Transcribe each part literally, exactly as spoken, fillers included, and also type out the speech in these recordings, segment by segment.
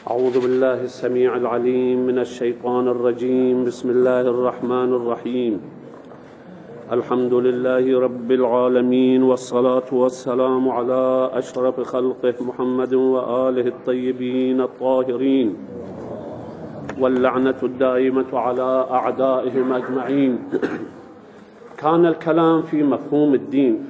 أعوذ بالله السميع العليم من الشيطان الرجيم. بسم الله الرحمن الرحيم. الحمد لله رب العالمين، والصلاة والسلام على أشرف خلقه محمد وآله الطيبين الطاهرين، واللعنة الدائمة على أعدائهم أجمعين. كان الكلام في مفهوم الدين.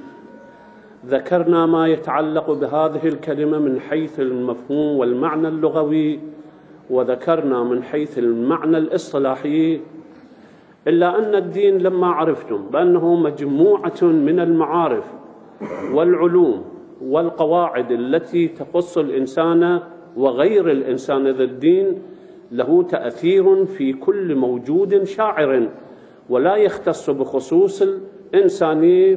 ذكرنا ما يتعلق بهذه الكلمة من حيث المفهوم والمعنى اللغوي، وذكرنا من حيث المعنى الاصطلاحي، إلا أن الدين لما عرفتم بأنه مجموعة من المعارف والعلوم والقواعد التي تخص الإنسان وغير الإنسان، ذا الدين له تأثير في كل موجود شاعر ولا يختص بخصوص الإنساني،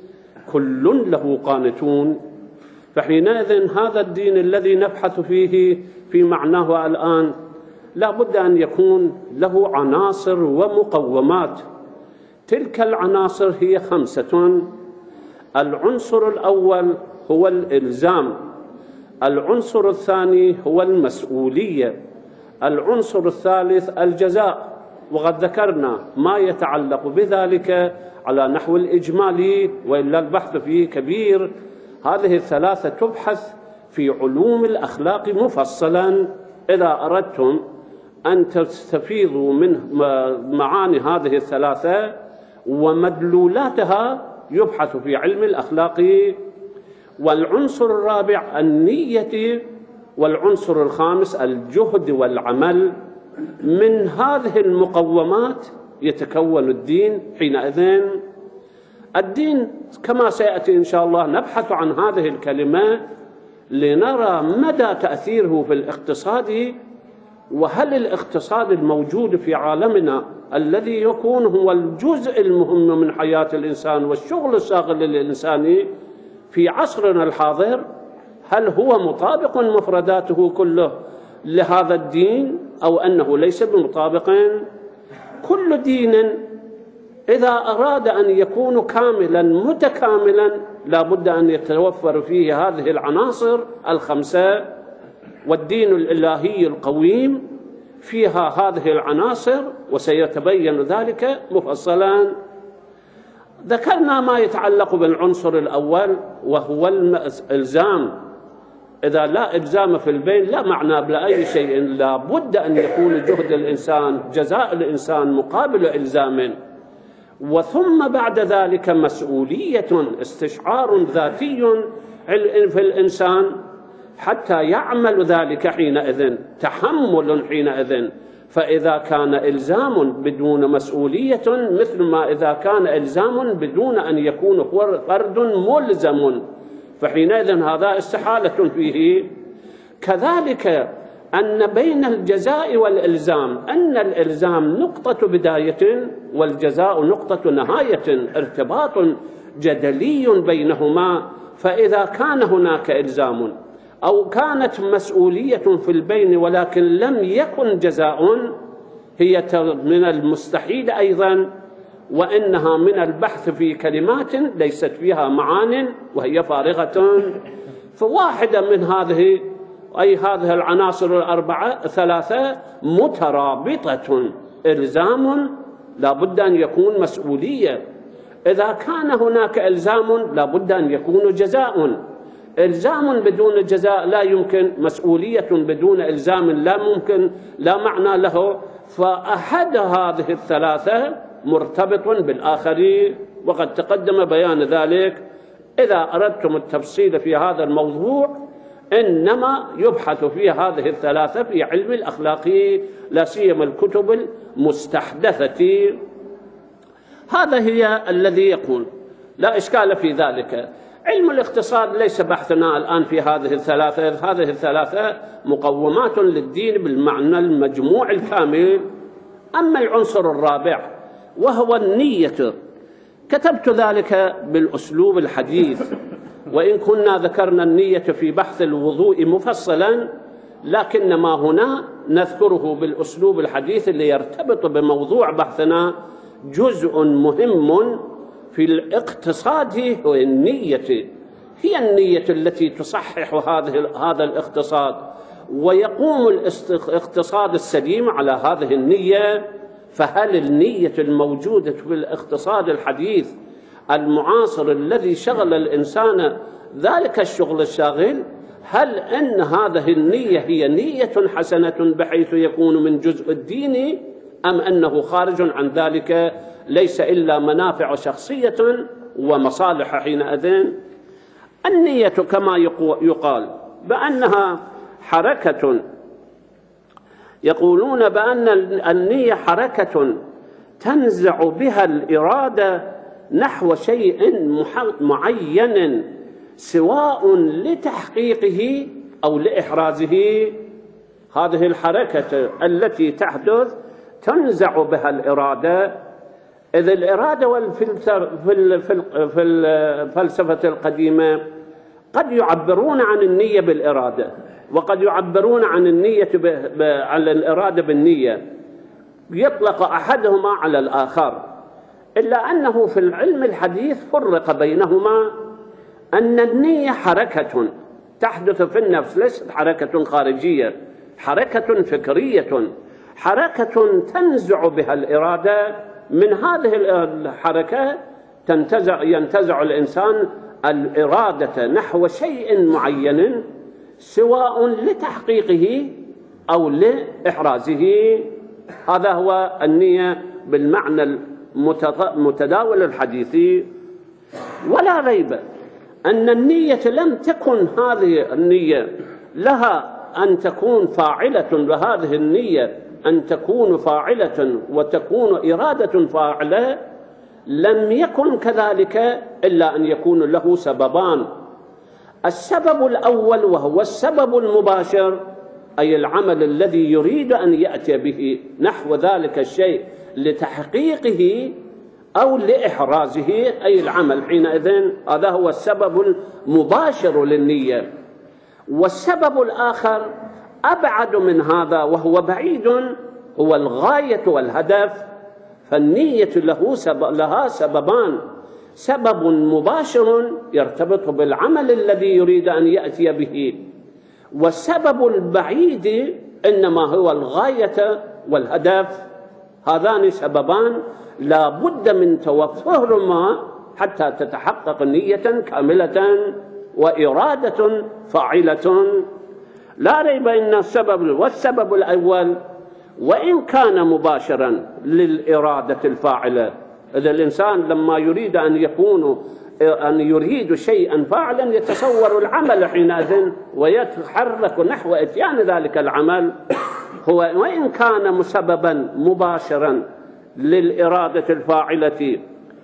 كل له قانتون. فحينئذ هذا الدين الذي نبحث فيه في معناه الآن لا بد أن يكون له عناصر ومقومات. تلك العناصر هي خمسة. العنصر الأول هو الإلزام، العنصر الثاني هو المسؤولية، العنصر الثالث الجزاء، وقد ذكرنا ما يتعلق بذلك على نحو الإجمالي، وإلا البحث فيه كبير. هذه الثلاثة تبحث في علوم الأخلاق مفصلا. إذا أردتم أن تستفيضوا من معاني هذه الثلاثة ومدلولاتها يبحث في علم الأخلاق. والعنصر الرابع النية، والعنصر الخامس الجهد والعمل. من هذه المقومات يتكون الدين. حينئذ الدين كما سيأتي إن شاء الله نبحث عن هذه الكلمة لنرى مدى تأثيره في الاقتصاد، وهل الاقتصاد الموجود في عالمنا الذي يكون هو الجزء المهم من حياة الإنسان والشغل الشاغل للإنسان في عصرنا الحاضر، هل هو مطابق مفرداته كله لهذا الدين أو أنه ليس بمطابق؟ كل دين إذا أراد أن يكون كاملا متكاملا لا بد أن يتوفر فيه هذه العناصر الخمسة، والدين الإلهي القويم فيها هذه العناصر، وسيتبين ذلك مفصلا. ذكرنا ما يتعلق بالعنصر الأول وهو الإلزام. إذا لا إلزام في البين لا معنى بأي شيء، لا بد أن يكون جهد الإنسان جزاء الإنسان مقابل إلزام، وثم بعد ذلك مسؤولية، استشعار ذاتي في الإنسان حتى يعمل ذلك حينئذ، تحمل حينئذ. فإذا كان إلزام بدون مسؤولية مثل ما إذا كان إلزام بدون أن يكون فرد ملزم، فحينئذ هذا استحالة فيه. كذلك أن بين الجزاء والإلزام أن الإلزام نقطة بداية والجزاء نقطة نهاية، ارتباط جدلي بينهما. فإذا كان هناك إلزام أو كانت مسؤولية في البين ولكن لم يكن جزاء، هي من المستحيل أيضا، وإنها من البحث في كلمات ليست فيها معان وهي فارغة. فواحدة من هذه أي هذه العناصر الأربعة ثلاثة مترابطة. إلزام لا بد أن يكون مسؤولية، إذا كان هناك إلزام لا بد أن يكون جزاء، إلزام بدون جزاء لا يمكن، مسؤولية بدون إلزام لا ممكن، لا معنى له. فأحد هذه الثلاثة مرتبط بالآخر، وقد تقدم بيان ذلك. إذا أردتم التفصيل في هذا الموضوع إنما يبحث في هذه الثلاثة في علم الأخلاق، لا سيما الكتب المستحدثة. هذا هي الذي يقول لا إشكال في ذلك. علم الاقتصاد ليس بحثنا الآن في هذه الثلاثة، هذه الثلاثة مقومات للدين بالمعنى المجموع الكامل. أما العنصر الرابع وهو النية، كتبت ذلك بالأسلوب الحديث، وإن كنا ذكرنا النية في بحث الوضوء مفصلا، لكن ما هنا نذكره بالأسلوب الحديث اللي يرتبط بموضوع بحثنا. جزء مهم في الاقتصاد هو النية، هي النية التي تصحح هذه هذا الاقتصاد ويقوم الاقتصاد السليم على هذه النية. فهل النية الموجودة في الاقتصاد الحديث المعاصر الذي شغل الإنسان ذلك الشغل الشاغل، هل أن هذه النية هي نية حسنة بحيث يكون من جزء الدين، أم أنه خارج عن ذلك ليس إلا منافع شخصية ومصالح حينئذ؟ النية كما يقال بأنها حركة، يقولون بأن النية حركة تنزع بها الإرادة نحو شيء معين سواء لتحقيقه أو لإحرازه. هذه الحركة التي تحدث تنزع بها الإرادة، إذ الإرادة في الفلسفة القديمة قد يعبرون عن النية بالإرادة، وقد يعبرون عن النية على الإرادة بالنية، يطلق أحدهما على الآخر، إلا أنه في العلم الحديث فرق بينهما، أن النية حركة تحدث في النفس، ليست حركة خارجية، حركة فكرية، حركة تنزع بها الإرادة. من هذه الحركة تنتزع ينتزع الإنسان الإرادة نحو شيء معين سواء لتحقيقه أو لإحرازه. هذا هو النية بالمعنى المتداول الحديثي. ولا ريب أن النية لم تكن هذه النية لها أن تكون فاعلة، وهذه النية أن تكون فاعلة وتكون إرادة فاعلة، لم يكن كذلك إلا أن يكون له سببان. السبب الأول وهو السبب المباشر، أي العمل الذي يريد أن يأتي به نحو ذلك الشيء لتحقيقه أو لإحرازه، أي العمل حينئذ هذا هو السبب المباشر للنية. والسبب الآخر أبعد من هذا وهو بعيد، هو الغاية والهدف. فالنية له سبب لها سببان، سبب مباشر يرتبط بالعمل الذي يريد أن يأتي به، والسبب البعيد إنما هو الغاية والهدف. هذان سببان لا بد من توفرهما حتى تتحقق نية كاملة وإرادة فاعلة. لا ريب أن السبب والسبب الأول وإن كان مباشرا للإرادة الفاعلة، إذا الإنسان لما يريد أن يكون أن يريد شيئا فاعلا يتصور العمل حينئذ ويتحرك نحو إتيان ذلك العمل، هو وإن كان مسببا مباشرا للإرادة الفاعلة،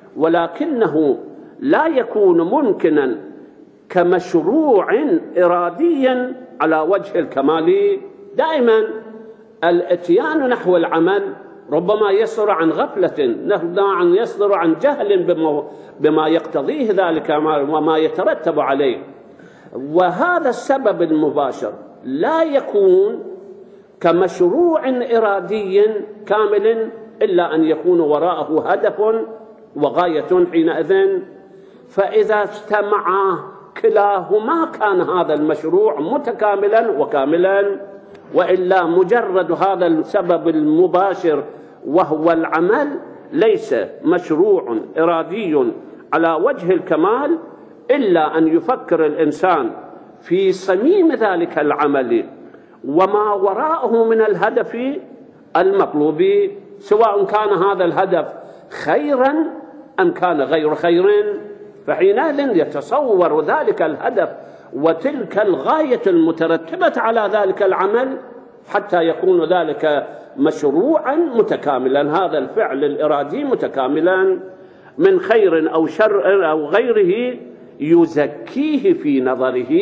ولكنه لا يكون ممكنا كمشروع إراديا على وجه الكمال. دائما الاتيان نحو العمل ربما يصدر عن غفلة، ربما يصدر عن جهل بما, بما يقتضيه ذلك وما يترتب عليه، وهذا السبب المباشر لا يكون كمشروع إرادي كامل إلا أن يكون وراءه هدف وغاية حينئذ. فإذا اجتمع كلاهما كان هذا المشروع متكاملا وكاملا، وإلا مجرد هذا السبب المباشر وهو العمل ليس مشروع إرادي على وجه الكمال إلا أن يفكر الإنسان في صميم ذلك العمل وما وراءه من الهدف المطلوب، سواء كان هذا الهدف خيرا أم كان غير خير، فحينئذ يتصور ذلك الهدف وتلك الغاية المترتبة على ذلك العمل حتى يكون ذلك مشروعا متكاملا، هذا الفعل الإرادي متكاملا من خير أو شر أو غيره يزكيه في نظره،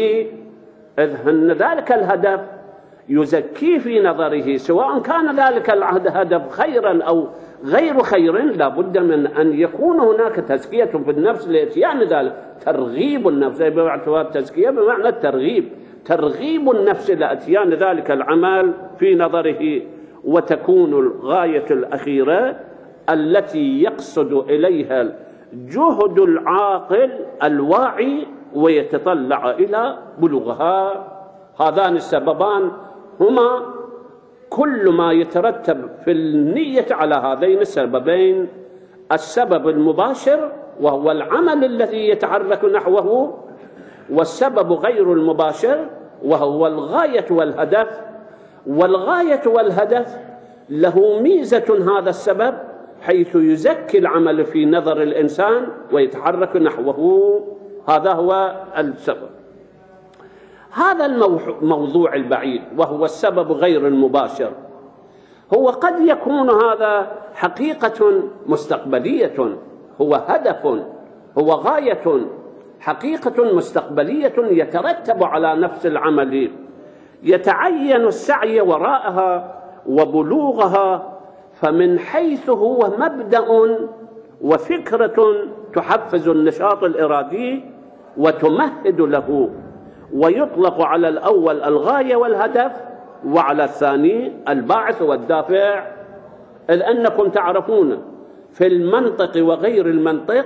إذ أن ذلك الهدف يزكيه في نظره، سواء كان ذلك الهدف خيرا أو غير خير لا بد من أن يكون هناك تزكية في النفس لإتيان ذلك، ترغيب النفس باعتبار التزكية بمعنى الترغيب، ترغيب النفس لإتيان ذلك العمل في نظره، وتكون الغاية الأخيرة التي يقصد إليها جهد العاقل الواعي ويتطلع إلى بلوغها. هذان السببان هما كل ما يترتب في النية على هذين السببين: السبب المباشر وهو العمل الذي يتحرك نحوه، والسبب غير المباشر وهو الغاية والهدف. والغاية والهدف له ميزة هذا السبب، حيث يزكي العمل في نظر الإنسان ويتحرك نحوه. هذا هو السبب. هذا الموضوع البعيد وهو السبب غير المباشر، هو قد يكون هذا حقيقة مستقبلية، هو هدف، هو غاية، حقيقة مستقبلية يترتب على نفس العمل، يتعين السعي وراءها وبلوغها. فمن حيث هو مبدأ وفكرة تحفز النشاط الإرادي وتمهد له، ويطلق على الأول الغاية والهدف، وعلى الثاني الباعث والدافع. إذ أنكم تعرفون في المنطق وغير المنطق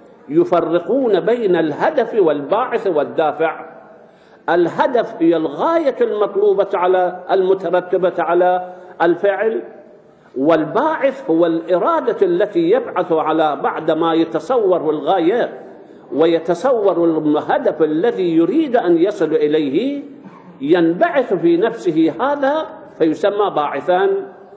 يفرقون بين الهدف والباعث والدافع. الهدف هي الغاية المطلوبة على المترتبة على الفعل، والباعث هو الإرادة التي يبعث على بعد ما يتصور الغاية ويتصور الهدف الذي يريد أن يصل إليه، ينبعث في نفسه هذا فيسمى باعثا.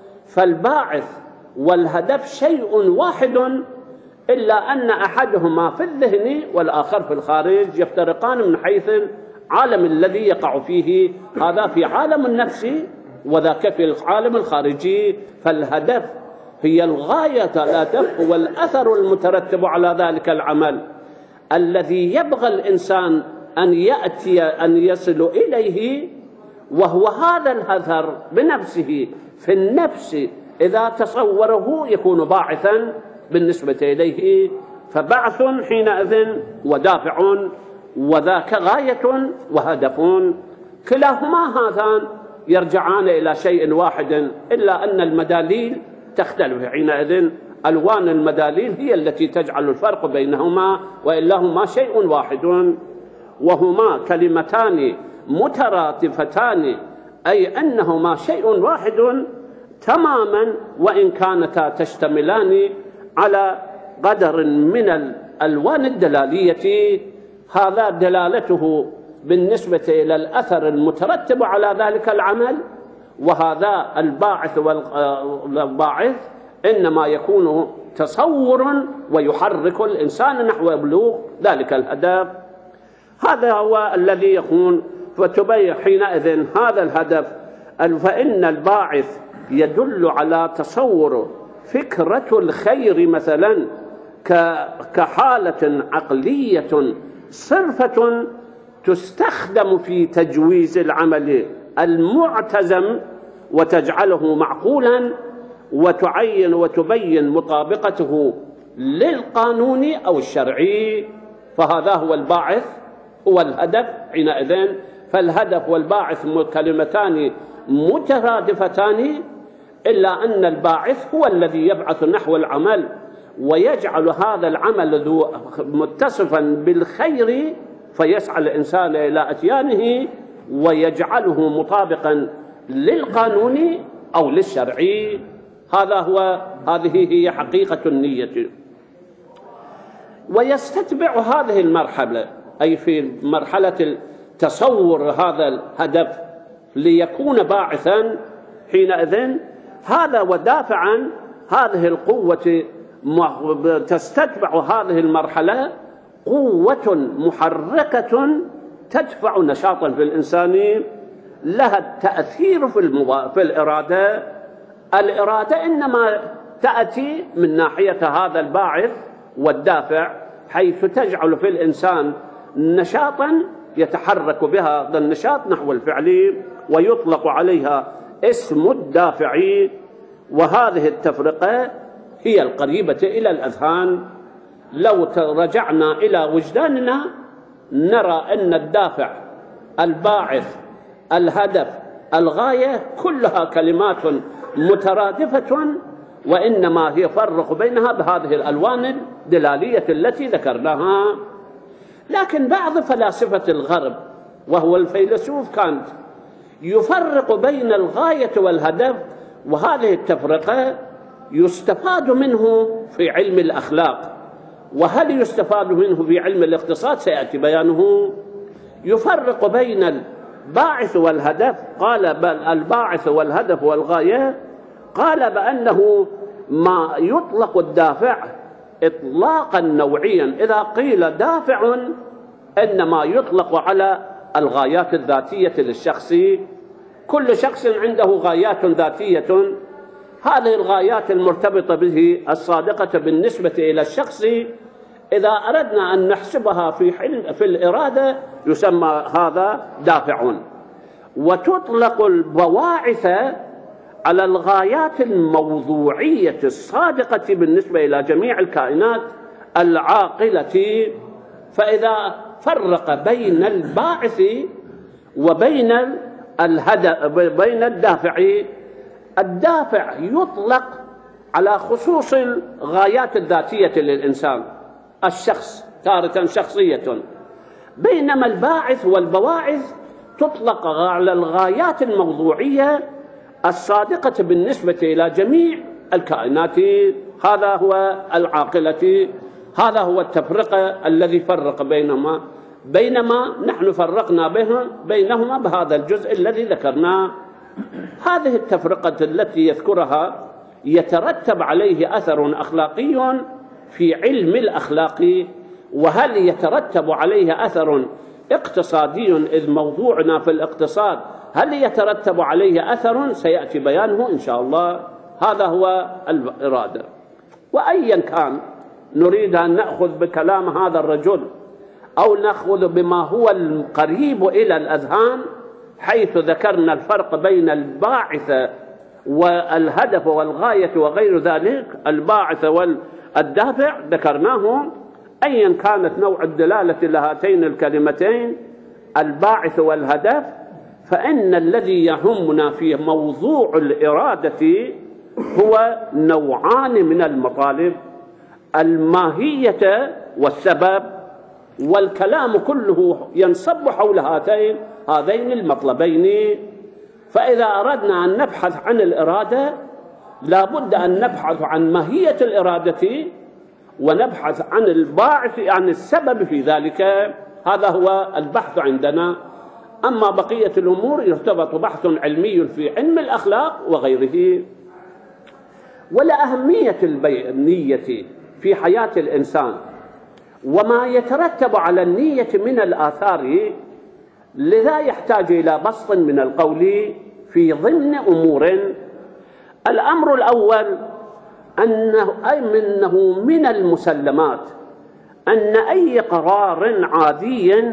فالباعث والهدف شيء واحد، إلا أن أحدهما في الذهن والآخر في الخارج، يفترقان من حيث العالم الذي يقع فيه، هذا في عالم النفس وذاك في العالم الخارجي. فالهدف هي الغاية، الهدف هو الأثر المترتب على ذلك العمل الذي يبغى الإنسان أن يأتي أن يصل إليه، وهو هذا الأثر بنفسه في النفس إذا تصوره يكون باعثا بالنسبة إليه. فبعث حينئذ ودافع، وذاك غاية وهدف، كلاهما هذان يرجعان إلى شيء واحد، إلا أن المداليل تختلف حينئذ. ألوان المداليل هي التي تجعل الفرق بينهما، وإلا هما شيء واحد، وهما كلمتان مترادفتان، أي أنهما شيء واحد تماما، وإن كانتا تشتملان على قدر من الألوان الدلالية. هذا دلالته بالنسبة إلى الأثر المترتب على ذلك العمل، وهذا الباعث والباعث إنما يكون تصور ويحرك الإنسان نحو بلوغ ذلك الهدف. هذا هو الذي يكون. فتبين حينئذ هذا الهدف، فإن الباعث يدل على تصور فكرة الخير مثلا كحالة عقلية صرفة تستخدم في تجويز العمل المعتزم وتجعله معقولا، وتعين وتبين مطابقته للقانون أو الشرعي. فهذا هو الباعث، هو الهدف حينئذ. فالهدف والباعث كلمتان مترادفتان، إلا أن الباعث هو الذي يبعث نحو العمل ويجعل هذا العمل ذو متصفا بالخير، فيسعى الإنسان إلى أتيانه ويجعله مطابقا للقانون أو للشرعي. هذا هو هذه هي حقيقة النية. ويستتبع هذه المرحلة، أي في مرحلة تصور هذا الهدف ليكون باعثا حينئذ هذا ودافعا، هذه القوة تستتبع هذه المرحلة قوة محركة تدفع نشاطا في الإنسان، لها التأثير في, المو... في الإرادة. الإرادة إنما تأتي من ناحية هذا الباعث والدافع، حيث تجعل في الإنسان نشاطا يتحرك بها هذا النشاط نحو الفعل، ويطلق عليها اسم الدافع. وهذه التفرقة هي القريبة إلى الأذهان. لو رجعنا إلى وجداننا نرى أن الدافع، الباعث، الهدف، الغاية كلها كلمات مترادفة، وإنما هي فرق بينها بهذه الألوان الدلالية التي ذكرناها. لكن بعض فلاسفة الغرب وهو الفيلسوف كانت يفرق بين الغاية والهدف، وهذه التفرقة يستفاد منه في علم الأخلاق. وهل يستفاد منه في علم الاقتصاد؟ سيأتي بيانه. يفرق بين الباعث والهدف، قال بل الباعث والهدف والغاية، قال بأنه ما يطلق الدافع إطلاقا نوعيا. إذا قيل دافع إنما يطلق على الغايات الذاتية للشخص، كل شخص عنده غايات ذاتية، هذه الغايات المرتبطة به الصادقة بالنسبة إلى الشخص إذا أردنا أن نحسبها في حلم في الإرادة يسمى هذا دافع. وتطلق البواعث على الغايات الموضوعية الصادقة بالنسبة إلى جميع الكائنات العاقلة. فإذا فرق بين الباعث وبين الهدف بين الدافع، الدافع يطلق على خصوص الغايات الذاتية للإنسان، الشخص تارة شخصية، بينما الباعث والبواعث تطلق على الغايات الموضوعية الصادقة بالنسبة إلى جميع الكائنات. هذا هو العاقلة، هذا هو التفرقة الذي فرق بينهما، بينما نحن فرقنا بهم بينهما بهذا الجزء الذي ذكرناه. هذه التفرقة التي يذكرها يترتب عليه أثر أخلاقي في علم الأخلاق. وهل يترتب عليه أثر اقتصادي؟ إذ موضوعنا في الاقتصاد، هل يترتب عليه أثر؟ سيأتي بيانه إن شاء الله. هذا هو الإرادة. وأيا كان نريد أن نأخذ بكلام هذا الرجل أو نأخذ بما هو القريب إلى الأذهان، حيث ذكرنا الفرق بين الباعث والهدف والغاية وغير ذلك، الباعث والدافع ذكرناه. أيا كانت نوع الدلالة لهاتين الكلمتين الباعث والهدف، فإن الذي يهمنا في موضوع الإرادة هو نوعان من المطالب: الماهية والسبب. والكلام كله ينصب حول هاتين هذين المطلبين. فإذا أردنا أن نبحث عن الإرادة لا بد أن نبحث عن ماهية الإرادة ونبحث عن الباعث، عن السبب في ذلك. هذا هو البحث عندنا. أما بقية الأمور يرتبط بحث علمي في علم الأخلاق وغيره. ولأهمية النية في حياة الإنسان وما يترتب على النية من الآثار، لذا يحتاج إلى بسط من القول في ضمن أمور. الأمر الأول أنه أي منه من المسلمات أن أي قرار عادي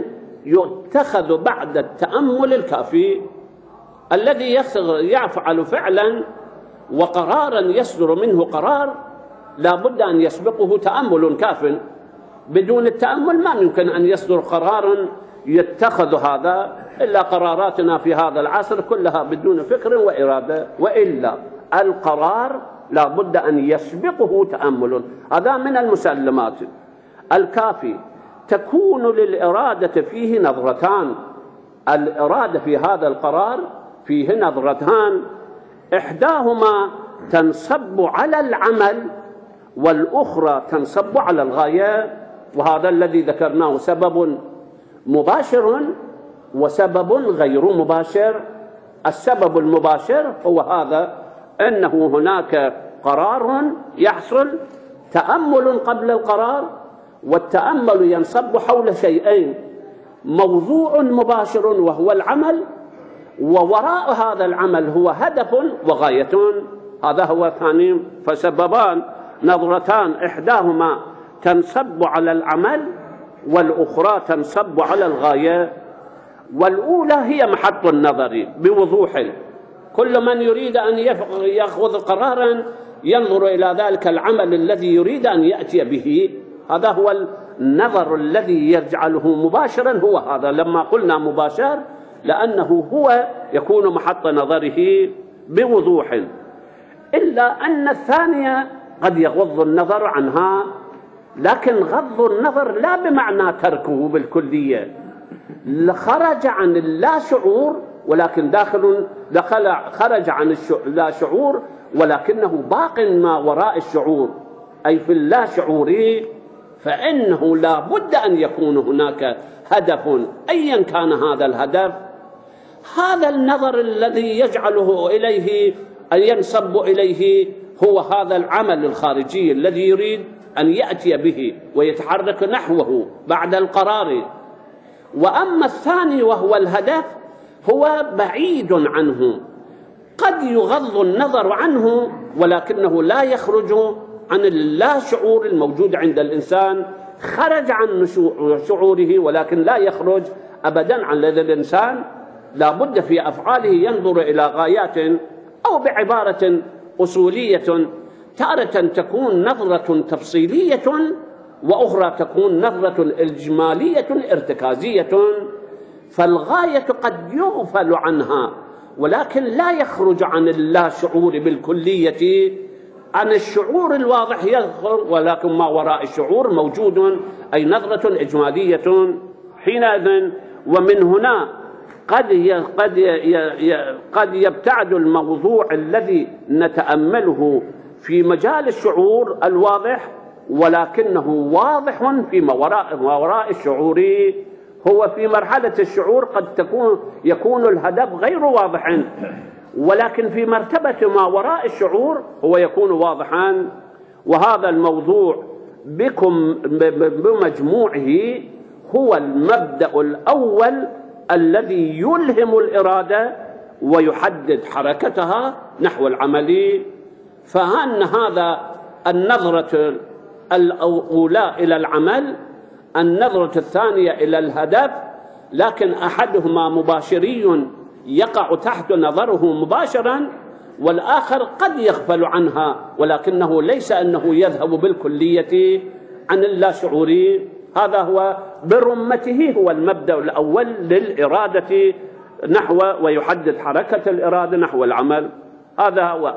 يتخذ بعد التأمل الكافي. الذي يفعل فعلا وقرارا يصدر منه قرار لا بد أن يسبقه تأمل كاف. بدون التأمل ما يمكن أن يصدر قرار يتخذ هذا، إلا قراراتنا في هذا العصر كلها بدون فكر وإرادة، وإلا القرار لا بد أن يسبقه تأمل. هذا من المسلمات. الكافي تكون للإرادة فيه نظرتان. الإرادة في هذا القرار فيه نظرتان، إحداهما تنصب على العمل والأخرى تنصب على الغاية. وهذا الذي ذكرناه سبب مباشر وسبب غير مباشر. السبب المباشر هو هذا، أنه هناك قرار يحصل، تأمل قبل القرار، والتأمل ينصب حول شيئين: موضوع مباشر وهو العمل، ووراء هذا العمل هو هدف وغاية. هذا هو ثاني. فسببان نظرتان، إحداهما تنصب على العمل والأخرى تنصب على الغاية. والأولى هي محط النظر بوضوح. كل من يريد أن يأخذ قرارا ينظر إلى ذلك العمل الذي يريد أن يأتي به. هذا هو النظر الذي يجعله مباشرا. هو هذا لما قلنا مباشر لأنه هو يكون محط نظره بوضوح. إلا أن الثانية قد يغض النظر عنها، لكن غض النظر لا بمعنى تركه بالكلية، خرج عن اللا شعور ولكن داخل دخل خرج عن اللا شعور، ولكنه باق ما وراء الشعور، أي في اللا شعوري، فإنه لا بد أن يكون هناك هدف أيا كان هذا الهدف. هذا النظر الذي يجعله إليه أن ينصب إليه هو هذا العمل الخارجي الذي يريد أن يأتي به ويتحرك نحوه بعد القرار. وأما الثاني وهو الهدف هو بعيد عنه، قد يغض النظر عنه ولكنه لا يخرج عن اللا شعور الموجود عند الإنسان، خرج عن شعوره ولكن لا يخرج أبدا عن لدى الإنسان. لا بد في أفعاله ينظر إلى غايات، أو بعبارة أصولية تارة تكون نظرة تفصيلية وأخرى تكون نظرة إجمالية ارتكازية، فالغاية قد يغفل عنها ولكن لا يخرج عن اللا شعور بالكلية. عن الشعور الواضح يخرج، ولكن ما وراء الشعور موجود، أي نظرة إجمالية حينئذ. ومن هنا قد قد قد يبتعد الموضوع الذي نتأمله في مجال الشعور الواضح، ولكنه واضح في ما وراء ما وراء الشعور. هو في مرحلة الشعور قد تكون يكون الهدف غير واضحا، ولكن في مرتبة ما وراء الشعور هو يكون واضحا. وهذا الموضوع بكم بمجموعه هو المبدأ الأول الذي يلهم الإرادة ويحدد حركتها نحو العمل. فهن هذا النظرة الأولى إلى العمل، النظرة الثانية إلى الهدف، لكن أحدهما مباشري يقع تحت نظره مباشرا، والآخر قد يغفل عنها، ولكنه ليس أنه يذهب بالكلية عن اللاشعوري. هذا هو برمته هو المبدأ الأول للإرادة نحو ويحدد حركة الإرادة نحو العمل. هذا هو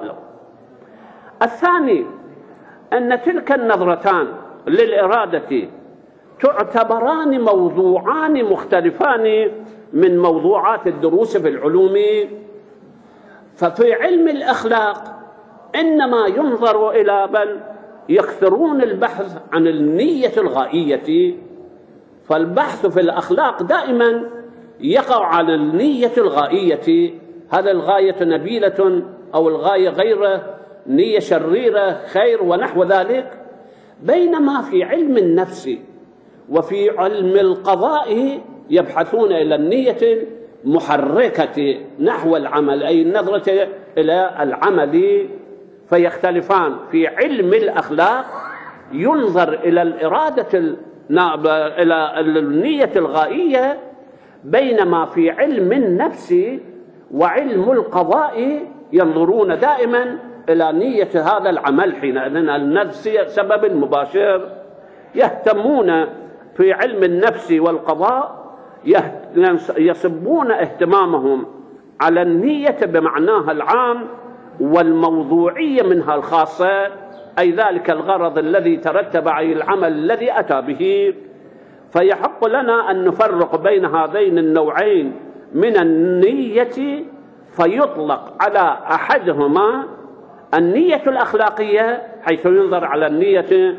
الثاني، أن تلك النظرتان للإرادة تعتبران موضوعان مختلفان من موضوعات الدروس في العلوم. ففي علم الأخلاق إنما ينظر إلى بل يكثرون البحث عن النية الغائية، فالبحث في الأخلاق دائما يقع على النية الغائية، هذا الغاية نبيلة أو الغاية غير نية شريرة خير ونحو ذلك. بينما في علم النفس وفي علم القضاء يبحثون إلى النية المحركة نحو العمل، أي النظرة إلى العمل، فيختلفان. في علم الأخلاق ينظر إلى الإرادة إلى النية الغائية، بينما في علم النفس وعلم القضاء ينظرون دائما إلى نية هذا العمل. حينئذ النفس سبب مباشر. يهتمون في علم النفس والقضاء يصبون اهتمامهم على النية بمعناها العام والموضوعية منها الخاصة، أي ذلك الغرض الذي ترتب على العمل الذي أتى به. فيحق لنا أن نفرق بين هذين النوعين من النية، فيطلق على أحدهما النية الأخلاقية حيث ينظر على النية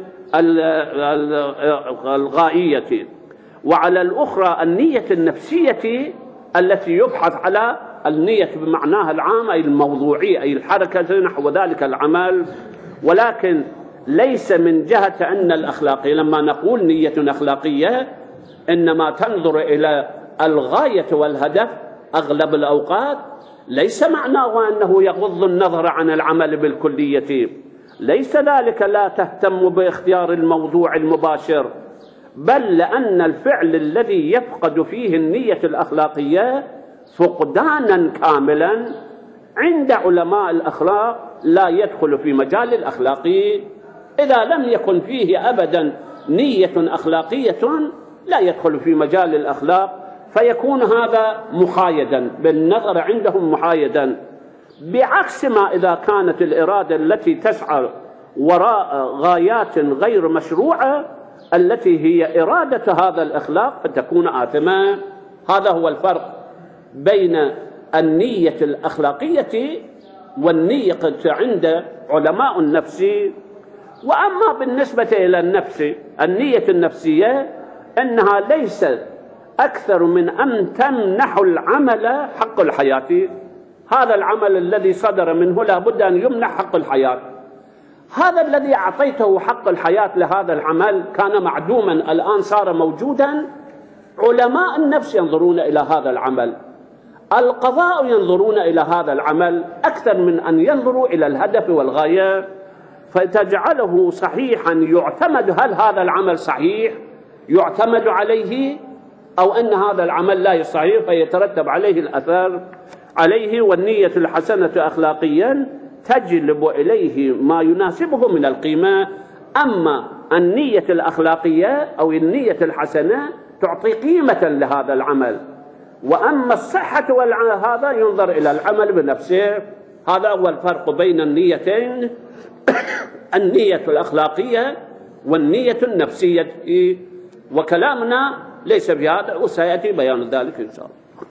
الغائية، وعلى الأخرى النية النفسية التي يبحث على النية بمعناها العام أي الموضوعي أي الحركة نحو ذلك العمل. ولكن ليس من جهة أن الأخلاقية لما نقول نية أخلاقية إنما تنظر إلى الغاية والهدف أغلب الأوقات، ليس معناه أنه يغض النظر عن العمل بالكلية، ليس ذلك لا تهتم باختيار الموضوع المباشر، بل لأن الفعل الذي يفقد فيه النية الأخلاقية فقدانا كاملا عند علماء الأخلاق لا يدخل في مجال الأخلاق. إذا لم يكن فيه أبدا نية أخلاقية لا يدخل في مجال الأخلاق، فيكون هذا محايدا بالنظر عندهم محايدا، بعكس ما إذا كانت الإرادة التي تسعى وراء غايات غير مشروعة التي هي إرادة هذا الأخلاق فتكون آثمة. هذا هو الفرق بين النية الأخلاقية والنية عند علماء النفس. وأما بالنسبة إلى النفس، النية النفسية أنها ليست أكثر من أن تمنح العمل حق الحياة. هذا العمل الذي صدر منه لابد أن يمنح حق الحياة. هذا الذي أعطيته حق الحياة لهذا العمل كان معدوما، الآن صار موجودا. علماء النفس ينظرون إلى هذا العمل، القضاء ينظرون إلى هذا العمل أكثر من أن ينظروا إلى الهدف والغاية، فتجعله صحيحا يعتمد. هل هذا العمل صحيح يعتمد عليه، أو أن هذا العمل لا صحيح فيترتب عليه الأثر عليه. والنية الحسنة أخلاقيا تجلب إليه ما يناسبه من القيمة. أما النية الأخلاقية أو النية الحسنة تعطي قيمة لهذا العمل. وأما الصحة هذا ينظر إلى العمل بنفسه. هذا هو الفرق بين النيتين، النية الأخلاقية والنية النفسية. وكلامنا ليس بهذا، وسيأتي بيان ذلك إن شاء الله.